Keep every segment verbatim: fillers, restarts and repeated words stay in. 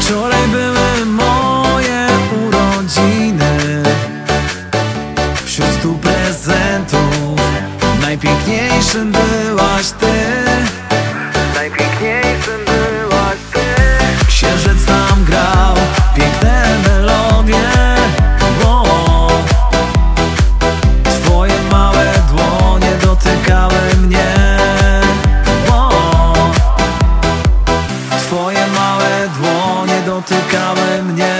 Wczoraj były moje urodziny. Wśród stu prezentów najpiękniejszym byłaś ty. Najpiękniejszym byłaś ty. Księżyc nam grał piękne melodie. O, twoje małe dłonie dotykały mnie. O, twoje małe dłonie dotykały mnie.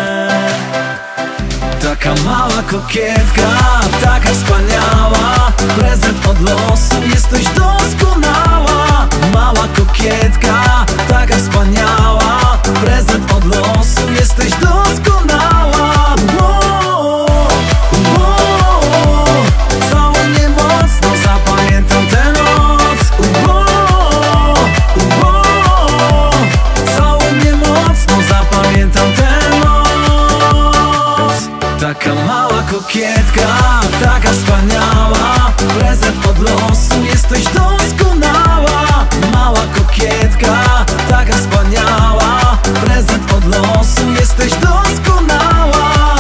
Taka mała kokietka, taka wspaniała. Prezent od losu, jesteś doskonała. Mała kokietka, taka wspaniała. Prezent od losu, jesteś doskonała. Wow, wow, całuj mnie mocno, zapamiętam tę noc. Wow, wow, całuj mnie mocno, zapamiętam tę noc. Taka mała kokietka, taka wspaniała. Prezent od losu, jesteś doskonała. Mała kokietka, taka wspaniała. Prezent od losu, jesteś doskonała.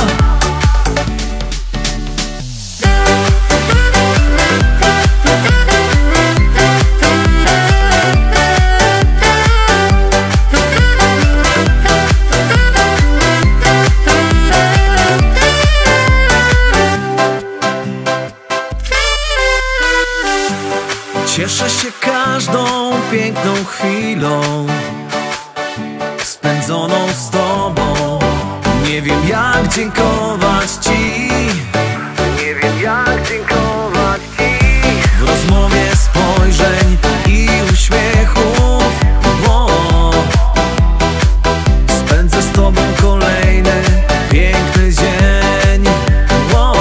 Cieszę się każdą piękną chwilą spędzoną z tobą. Nie wiem jak dziękować ci. Nie wiem jak dziękować ci. W rozmowie spojrzeń i uśmiechów. O, spędzę z tobą kolejny piękny dzień. O,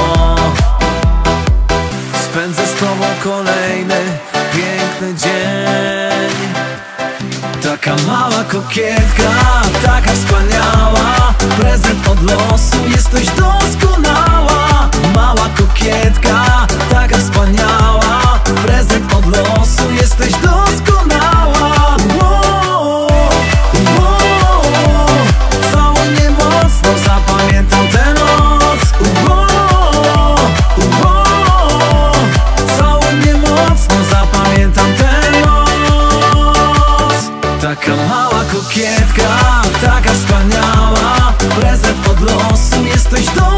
spędzę z tobą kolejny piękny dzień. Taka mała kokietka, taka wspaniała. Prezent od losu, jesteś doskonała. Mała kokietka, taka wspaniała. Prezent od losu, jesteś doskonała. Wow, wow, całuj mnie mocno, zapamiętam tę noc. Wow, wow, całuj mnie mocno, zapamiętam tę noc. Taka mała kokietka, taka wspaniała. Prezent od losu, jesteś do